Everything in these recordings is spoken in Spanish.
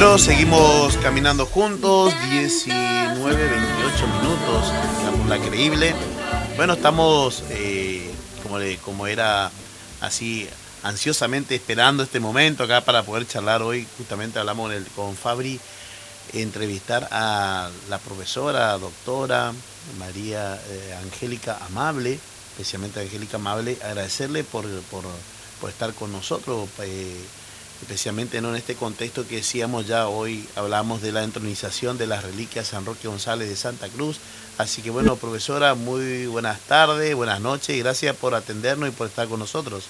Bueno, seguimos caminando juntos, 19, 28 minutos, la creíble. Bueno, estamos, como era así, ansiosamente esperando este momento acá para poder charlar hoy. Justamente hablamos con Fabri, entrevistar a la profesora, doctora María Angélica Amable, especialmente Angélica Amable, agradecerle por estar con nosotros, especialmente en este contexto que decíamos ya hoy, hablamos de la entronización de las reliquias San Roque González de Santa Cruz. Así que bueno, profesora, muy buenas tardes, buenas noches y gracias por atendernos y por estar con nosotros.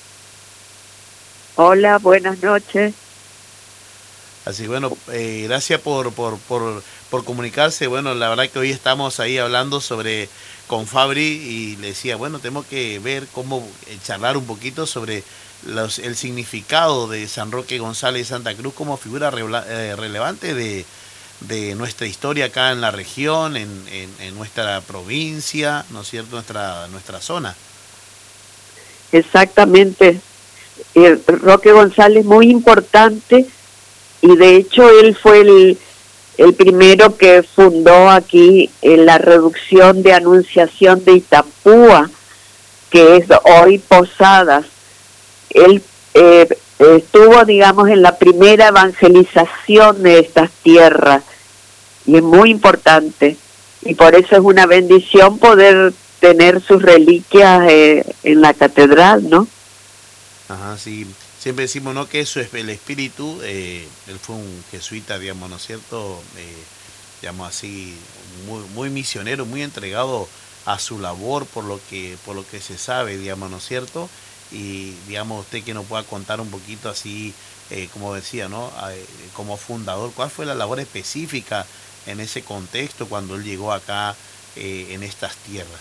Hola, buenas noches. Así que bueno, gracias por comunicarse. Bueno, la verdad que hoy estamos ahí hablando con Fabri y le decía, bueno, tenemos que ver cómo charlar un poquito sobre el significado de San Roque González de Santa Cruz como figura relevante de nuestra historia acá en la región, en nuestra provincia, ¿no es cierto?, nuestra zona. Exactamente. Roque González muy importante y de hecho él fue el primero que fundó aquí la reducción de Anunciación de Itapúa, que es hoy Posadas. Él estuvo, digamos, en la primera evangelización de estas tierras y es muy importante y por eso es una bendición poder tener sus reliquias en la catedral, ¿no? Ajá, sí. Siempre decimos, ¿no?, que eso es el espíritu. Él fue un jesuita, digamos, ¿no es cierto?, digamos así, muy misionero, muy entregado a su labor por lo que se sabe, digamos, ¿no es cierto? Y digamos, usted que nos pueda contar un poquito así, como decía, ¿no?, como fundador, ¿cuál fue la labor específica en ese contexto cuando él llegó acá en estas tierras?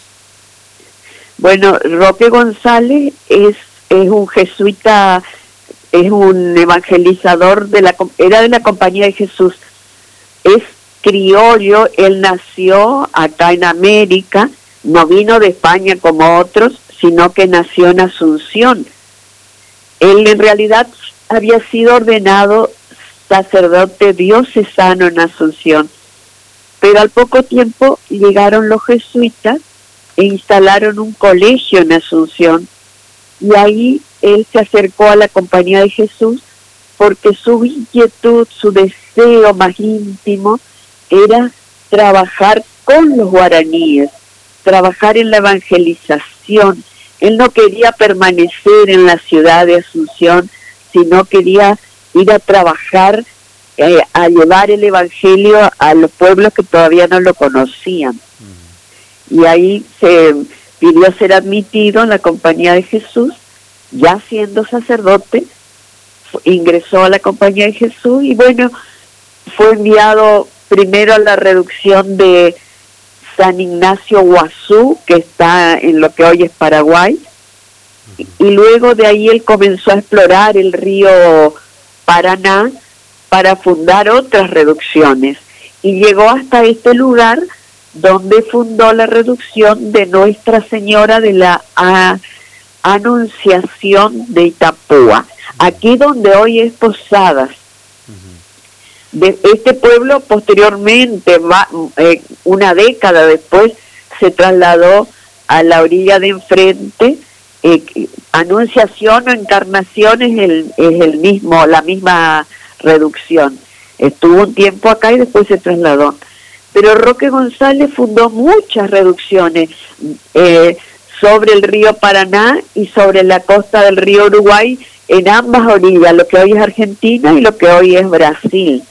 Bueno, Roque González es un jesuita, es un evangelizador era de la Compañía de Jesús, es criollo, él nació acá en América, no vino de España como otros, sino que nació en Asunción. Él en realidad había sido ordenado sacerdote diocesano en Asunción, pero al poco tiempo llegaron los jesuitas e instalaron un colegio en Asunción, y ahí él se acercó a la Compañía de Jesús porque su inquietud, su deseo más íntimo era trabajar con los guaraníes, trabajar en la evangelización. Él no quería permanecer en la ciudad de Asunción, sino quería ir a trabajar, a llevar el evangelio a los pueblos que todavía no lo conocían. Y ahí se pidió ser admitido en la Compañía de Jesús, ya siendo sacerdote, ingresó a la Compañía de Jesús y bueno, fue enviado primero a la reducción de San Ignacio Guazú, que está en lo que hoy es Paraguay, y luego de ahí él comenzó a explorar el río Paraná para fundar otras reducciones, y llegó hasta este lugar donde fundó la reducción de Nuestra Señora de la Anunciación de Itapúa, aquí donde hoy es Posadas. De este pueblo posteriormente, una década después, se trasladó a la orilla de enfrente. Anunciación o Encarnación es el mismo, la misma reducción. Estuvo un tiempo acá y después se trasladó. Pero Roque González fundó muchas reducciones sobre el río Paraná y sobre la costa del río Uruguay, en ambas orillas, lo que hoy es Argentina y lo que hoy es Brasil.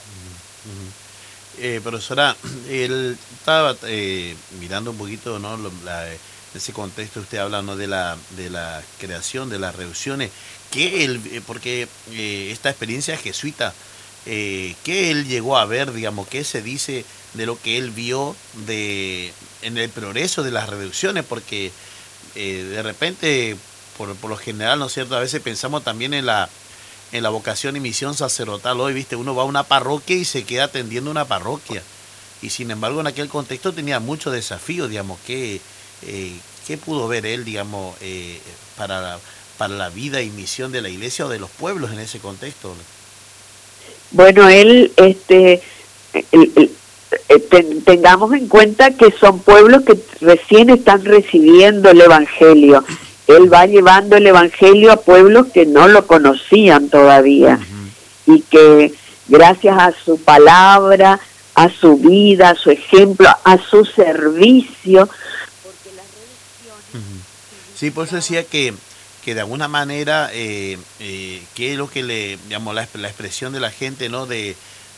Profesora, él estaba mirando un poquito, ¿no?, ese contexto usted habla, ¿no?, de la creación de las reducciones, porque esta experiencia jesuita, ¿qué él llegó a ver, digamos, qué se dice de lo que él vio en el progreso de las reducciones? Porque de repente, por lo general, ¿no es cierto?, a veces pensamos también en la vocación y misión sacerdotal. Hoy, viste, uno va a una parroquia y se queda atendiendo una parroquia, y sin embargo en aquel contexto tenía muchos desafíos, digamos. ¿Qué pudo ver él, digamos, para la vida y misión de la iglesia o de los pueblos en ese contexto? Bueno, él, tengamos en cuenta que son pueblos que recién están recibiendo el Evangelio. Él va llevando el Evangelio a pueblos que no lo conocían todavía, y que gracias a su palabra, a su vida, a su ejemplo, a su servicio, porque las religiones... Sí, por eso decía que de alguna manera, que es lo que le, digamos, la expresión de la gente, ¿no? de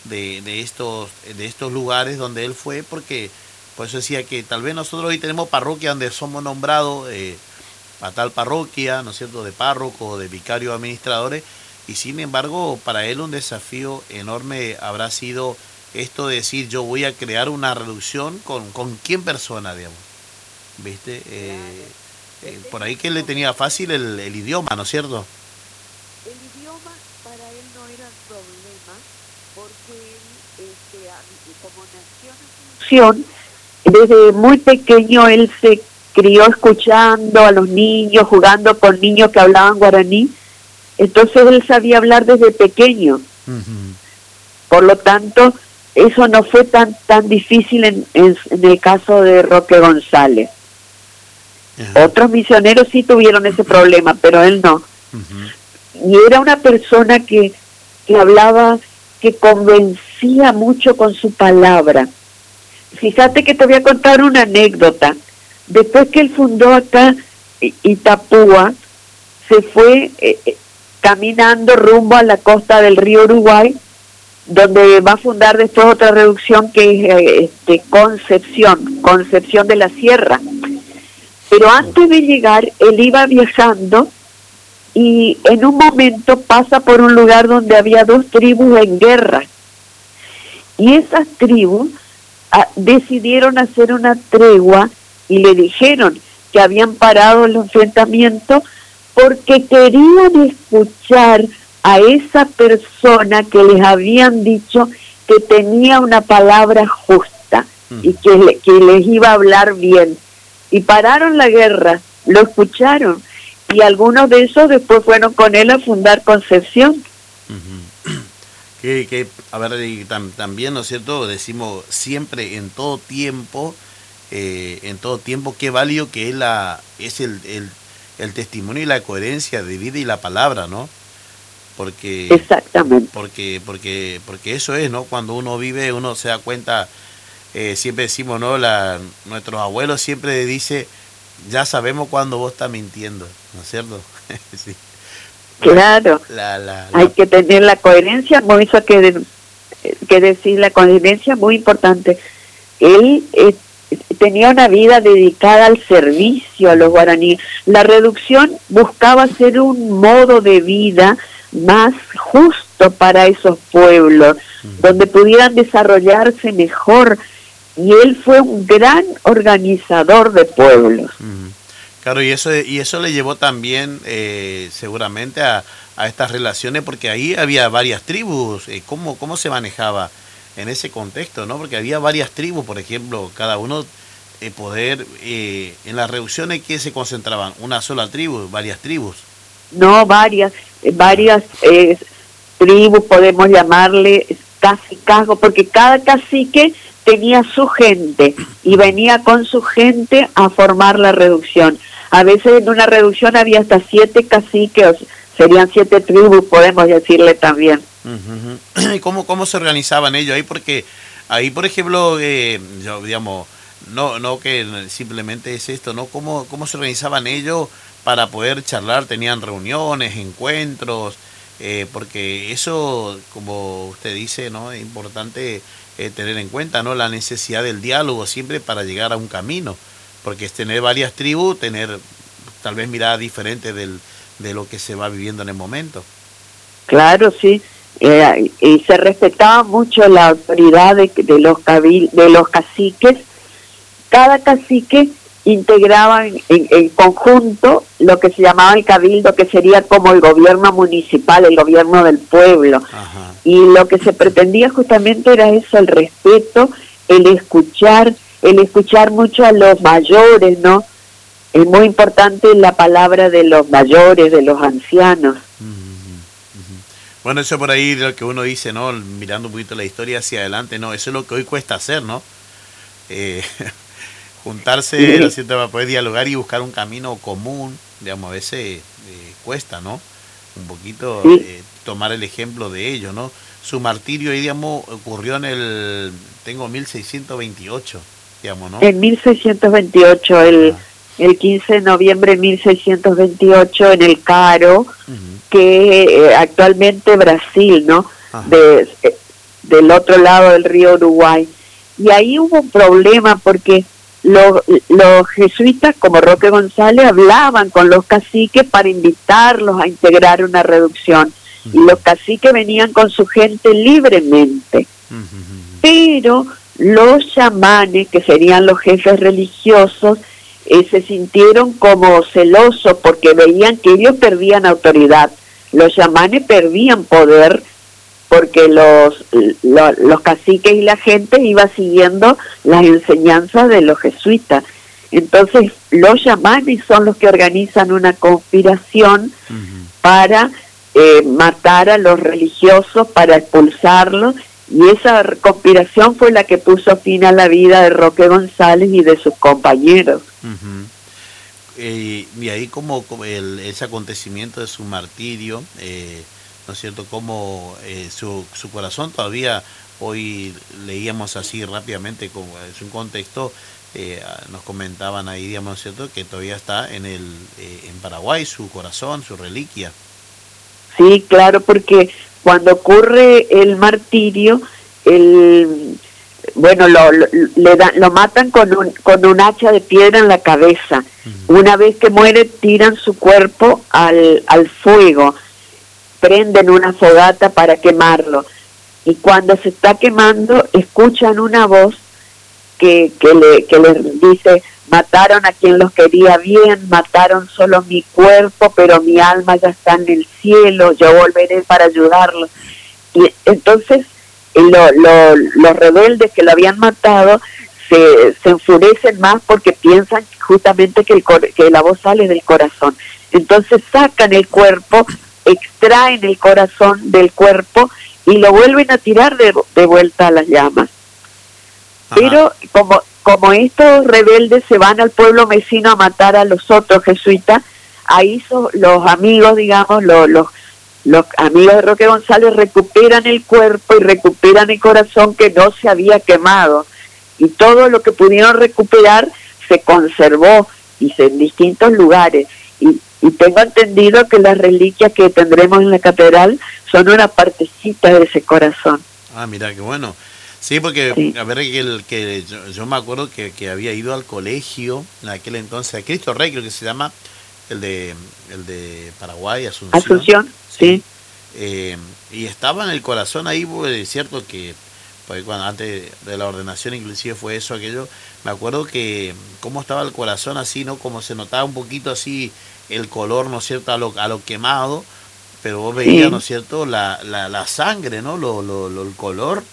estos lugares donde él fue, porque por eso decía que tal vez nosotros hoy tenemos parroquia donde somos nombrados a tal parroquia, ¿no es cierto?, de párroco, de vicario, administradores, y sin embargo para él un desafío enorme habrá sido esto de decir, yo voy a crear una reducción con quién persona, digamos, ¿viste? Por ahí que él le tenía fácil el idioma, ¿no es cierto? El idioma para él no era problema, porque él, como nació en Asunción, desde muy pequeño él se crió escuchando a los niños, jugando con niños que hablaban guaraní, entonces él sabía hablar desde pequeño. Por lo tanto, eso no fue tan difícil en el caso de Roque González. Otros misioneros sí tuvieron ese problema, pero él no. Y era una persona que hablaba, que convencía mucho con su palabra. Fíjate que te voy a contar una anécdota. Después que él fundó acá Itapúa, se fue caminando rumbo a la costa del río Uruguay, donde va a fundar después otra reducción que es Concepción de la Sierra. Pero antes de llegar, él iba viajando y en un momento pasa por un lugar donde había 2 tribus en guerra. Y esas tribus decidieron hacer una tregua y le dijeron que habían parado el enfrentamiento porque querían escuchar a esa persona que les habían dicho que tenía una palabra justa y que les iba a hablar bien. Y pararon la guerra, lo escucharon, y algunos de esos después fueron con él a fundar Concepción. A ver, también, ¿no es cierto?, decimos siempre, en todo tiempo, qué válido que es el testimonio y la coherencia de vida y la palabra, ¿no? Porque exactamente, porque eso es, ¿no? Cuando uno vive, uno se da cuenta. Siempre decimos, ¿no? Nuestros abuelos siempre dicen, ya sabemos cuando vos estás mintiendo, ¿no es cierto? Sí. Claro, hay que tener la coherencia, muy eso que decir, la coherencia muy importante. Él tenía una vida dedicada al servicio a los guaraníes. La reducción buscaba ser un modo de vida más justo para esos pueblos, donde pudieran desarrollarse mejor. Y él fue un gran organizador de pueblos. Claro, y eso le llevó también seguramente a estas relaciones, porque ahí había varias tribus. ¿Cómo se manejaba en ese contexto, no? Porque había varias tribus, por ejemplo, cada uno en las reducciones que se concentraban, una sola tribu, varias tribus. No, varias tribus, podemos llamarle cacicazgo, porque cada cacique tenía su gente y venía con su gente a formar la reducción. A veces en una reducción había hasta 7 caciques, serían 7 tribus, podemos decirle también. ¿Y cómo se organizaban ellos ahí? Porque ahí, por ejemplo, yo, digamos, no que simplemente es esto, ¿no? ¿Cómo se organizaban ellos para poder charlar? ¿Tenían reuniones, encuentros? Porque eso, como usted dice, ¿no? Es importante tener en cuenta, ¿no? La necesidad del diálogo siempre para llegar a un camino, porque es tener varias tribus, tener tal vez miradas diferentes de lo que se va viviendo en el momento. Claro, sí, y se respetaba mucho la autoridad de los caciques. Cada cacique integraba en conjunto lo que se llamaba el cabildo, que sería como el gobierno municipal, el gobierno del pueblo. Ajá. Y lo que se pretendía justamente era eso, el respeto, el escuchar mucho a los mayores, ¿no? Es muy importante la palabra de los mayores, de los ancianos. Bueno, eso por ahí lo que uno dice, ¿no? Mirando un poquito la historia hacia adelante, ¿no? Eso es lo que hoy cuesta hacer, ¿no? Eh, juntarse, ¿no es cierto?, para poder dialogar y buscar un camino común, digamos, a veces cuesta, ¿no? Un poquito tomar el ejemplo de ellos, ¿no? Su martirio, digamos, ocurrió tengo 1628, digamos, ¿no? En 1628, el 15 de noviembre de 1628, en el Caro, que actualmente Brasil, ¿no? Del otro lado del río Uruguay. Y ahí hubo un problema porque los jesuitas, como Roque González, hablaban con los caciques para invitarlos a integrar una reducción. Y los caciques venían con su gente libremente. Pero los chamanes, que serían los jefes religiosos, se sintieron como celosos porque veían que ellos perdían autoridad. Los chamanes perdían poder porque los caciques y la gente iba siguiendo las enseñanzas de los jesuitas. Entonces los chamanes son los que organizan una conspiración para matar a los religiosos, para expulsarlos, y esa conspiración fue la que puso fin a la vida de Roque González y de sus compañeros. Y ahí como ese acontecimiento de su martirio, ¿no es cierto?, como su corazón todavía, hoy leíamos así rápidamente, como es un contexto, nos comentaban ahí, digamos, ¿no es cierto?, que todavía está en Paraguay, su corazón, su reliquia. Sí, claro, porque cuando ocurre el martirio, lo matan con un hacha de piedra en la cabeza. Una vez que muere, tiran su cuerpo al fuego, prenden una fogata para quemarlo, y cuando se está quemando escuchan una voz que les dice: mataron a quien los quería bien, mataron solo mi cuerpo, pero mi alma ya está en el cielo, yo volveré para ayudarlos. Y entonces los rebeldes que lo habían matado se enfurecen más porque piensan justamente que la voz sale del corazón. Entonces sacan el cuerpo, extraen el corazón del cuerpo y lo vuelven a tirar de vuelta a las llamas. Pero como estos rebeldes se van al pueblo vecino a matar a los otros jesuitas, ahí los amigos, digamos, los amigos de Roque González recuperan el cuerpo y recuperan el corazón que no se había quemado. Y todo lo que pudieron recuperar se conservó en distintos lugares. Y tengo entendido que las reliquias que tendremos en la catedral son una partecita de ese corazón. Ah, mira, qué bueno. Sí, porque sí. A ver, que yo me acuerdo que había ido al colegio en aquel entonces, a Cristo Rey, creo que se llama, el de Paraguay, Asunción, sí. Y estaba en el corazón ahí, pues, es cierto que pues, cuando antes de la ordenación inclusive fue eso, aquello, me acuerdo que cómo estaba el corazón así, ¿no? Como se notaba un poquito así el color, ¿no es cierto?, a lo quemado, pero vos veías, ¿no es cierto?, la sangre, ¿no?, el color.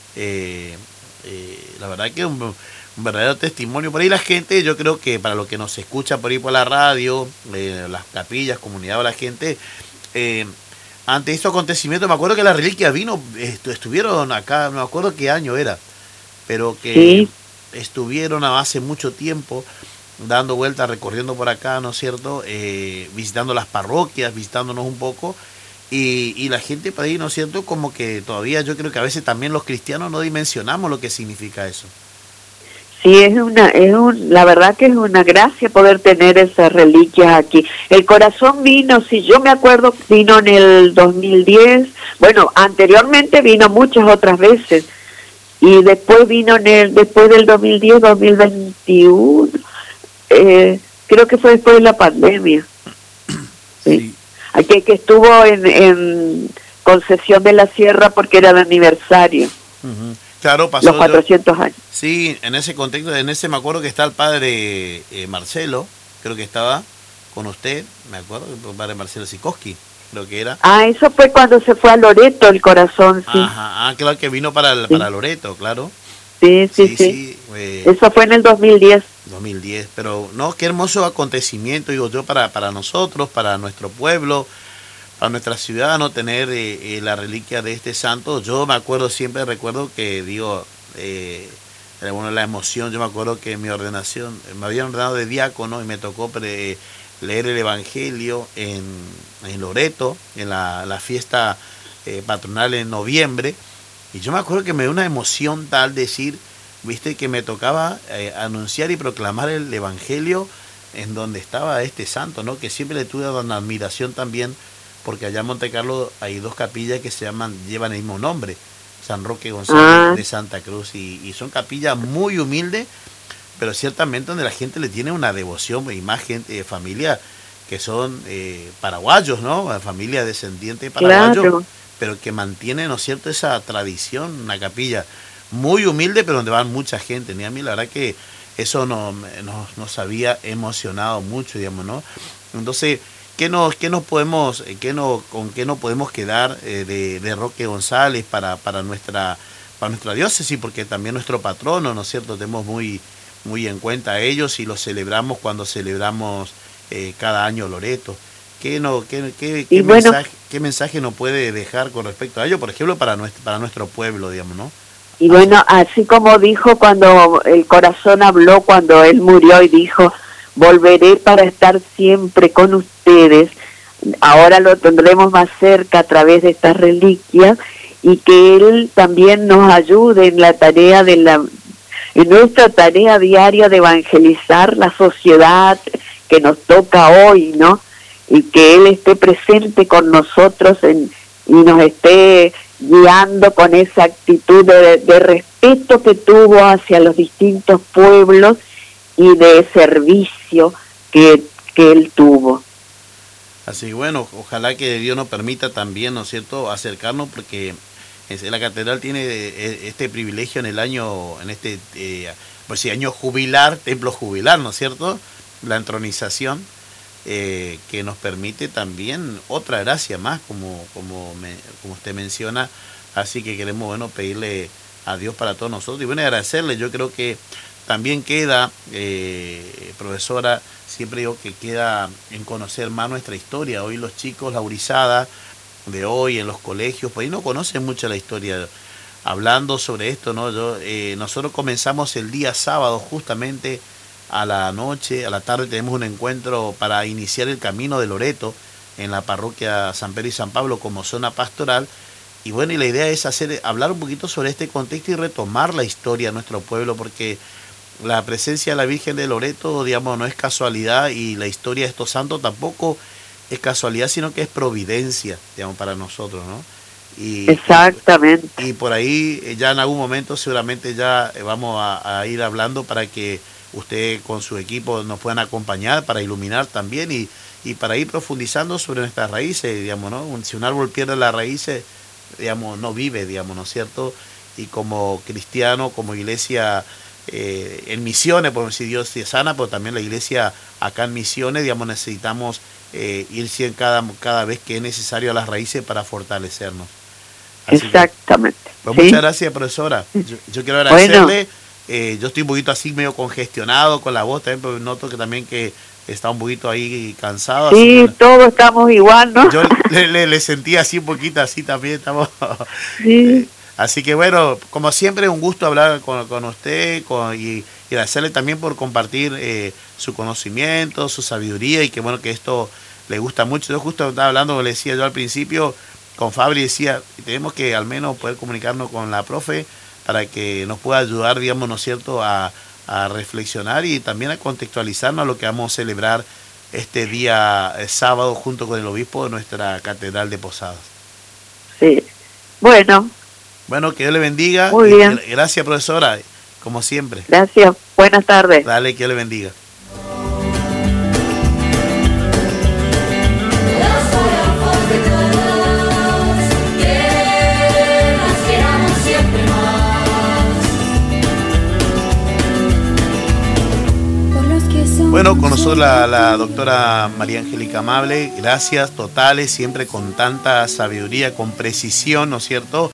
La verdad que es un verdadero testimonio. Por ahí la gente, yo creo que para lo que nos escucha por ahí por la radio, las capillas, comunidad o la gente, ante estos acontecimientos, me acuerdo que la reliquia vino, estuvieron acá, no me acuerdo qué año era, pero que estuvieron hace mucho tiempo dando vueltas, recorriendo por acá, ¿no es cierto?, visitando las parroquias, visitándonos un poco. Y la gente por ahí, ¿no es cierto?, como que todavía yo creo que a veces también los cristianos no dimensionamos lo que significa eso. Sí, la verdad que es una gracia poder tener esas reliquias aquí. El corazón vino, si yo me acuerdo, vino en el 2010, bueno, anteriormente vino muchas otras veces, y después vino después del 2010, 2021, creo que fue después de la pandemia. Sí. Que estuvo en Concesión de la Sierra porque era de aniversario. Claro, pasó los 400 años. Sí, en ese contexto, me acuerdo que está el padre Marcelo, creo que estaba con usted, me acuerdo, el padre Marcelo Sikoski, creo que era. Ah, eso fue cuando se fue a Loreto el corazón, sí. Ajá, claro que vino para Loreto, claro. Sí. Eso fue en el 2010. 2010, pero no, qué hermoso acontecimiento, digo yo, para nosotros, para nuestro pueblo, para nuestra ciudad, no tener la reliquia de este santo. Yo me acuerdo, siempre recuerdo que, bueno, la emoción, yo me acuerdo que en mi ordenación, me habían ordenado de diácono y me tocó leer el Evangelio en Loreto, en la fiesta patronal en noviembre, y yo me acuerdo que me dio una emoción tal decir, viste, que me tocaba anunciar y proclamar el Evangelio en donde estaba este santo, ¿no? Que siempre le tuve una admiración también, porque allá en Monte Carlo hay 2 capillas que llevan el mismo nombre, San Roque González de Santa Cruz, y son capillas muy humildes, pero ciertamente donde la gente le tiene una devoción, y más gente, familia que son paraguayos, ¿no? Familia descendiente de paraguayos, claro, pero que mantiene, ¿no es cierto?, esa tradición, una capilla muy humilde, pero donde van mucha gente. Ni a mí la verdad que eso nos había emocionado mucho, digamos, ¿no? Entonces, ¿con qué nos podemos quedar de Roque González para nuestra diócesis? Porque también nuestro patrono, ¿no es cierto?, tenemos muy en cuenta a ellos y los celebramos cuando celebramos cada año Loreto. ¿Qué mensaje nos puede dejar con respecto a ello, por ejemplo, para nuestro pueblo, digamos, ¿no? Y bueno, así como dijo cuando el corazón habló, cuando él murió y dijo, volveré para estar siempre con ustedes, ahora lo tendremos más cerca a través de estas reliquias, y que él también nos ayude en la tarea en nuestra tarea diaria de evangelizar la sociedad que nos toca hoy, ¿no? Y que él esté presente con nosotros y nos esté guiando con esa actitud de respeto que tuvo hacia los distintos pueblos y de servicio que él tuvo. Así que bueno, ojalá que Dios nos permita también, ¿no es cierto?, acercarnos, porque la catedral tiene este privilegio en año jubilar, templo jubilar, ¿no es cierto?, la entronización, que nos permite también otra gracia más, como usted menciona. Así que queremos, bueno, pedirle a Dios para todos nosotros y bueno, agradecerle. Yo creo que también queda, profesora, siempre digo que queda en conocer más nuestra historia. Hoy los chicos, la gurizada de hoy en los colegios, pues ahí no conocen mucho la historia. Hablando sobre esto, ¿no? Nosotros comenzamos el día sábado justamente a la tarde tenemos un encuentro para iniciar el camino de Loreto en la parroquia San Pedro y San Pablo como zona pastoral. Y bueno, y la idea es hablar un poquito sobre este contexto y retomar la historia de nuestro pueblo, porque la presencia de la Virgen de Loreto, digamos, no es casualidad, y la historia de estos santos tampoco es casualidad, sino que es providencia, digamos, para nosotros, ¿no? Exactamente. Y por ahí ya en algún momento seguramente ya vamos a ir hablando para que usted con su equipo nos puedan acompañar para iluminar también y para ir profundizando sobre nuestras raíces, digamos, ¿no? Si un árbol pierde las raíces, digamos, no vive, digamos, ¿no es cierto? Y como cristiano, como iglesia en Misiones, por decir Dios sana, pero también la iglesia acá en Misiones, digamos, necesitamos ir cada vez que es necesario a las raíces para fortalecernos. Así exactamente. Pues ¿sí? Muchas gracias, profesora. Yo quiero agradecerle. Bueno. Yo estoy un poquito así medio congestionado con la voz también, pero noto que también que está un poquito ahí cansado. Sí, así que, todos estamos igual, ¿no? Yo le sentí así un poquito así también. Sí. Así que bueno, como siempre, un gusto hablar con usted y agradecerle también por compartir su conocimiento, su sabiduría, y que bueno, que esto le gusta mucho. Yo justo estaba hablando, como le decía yo al principio, con Fabri, decía, tenemos que al menos poder comunicarnos con la profe para que nos pueda ayudar, digamos, ¿no es cierto?, a reflexionar y también a contextualizarnos a lo que vamos a celebrar este día sábado junto con el obispo de nuestra Catedral de Posadas. Sí, bueno. Bueno, que Dios le bendiga. Muy bien. Gracias, profesora, como siempre. Gracias, buenas tardes. Dale, que Dios le bendiga. Bueno, con nosotros la doctora María Angélica Amable, gracias totales, siempre con tanta sabiduría, con precisión, ¿no es cierto?,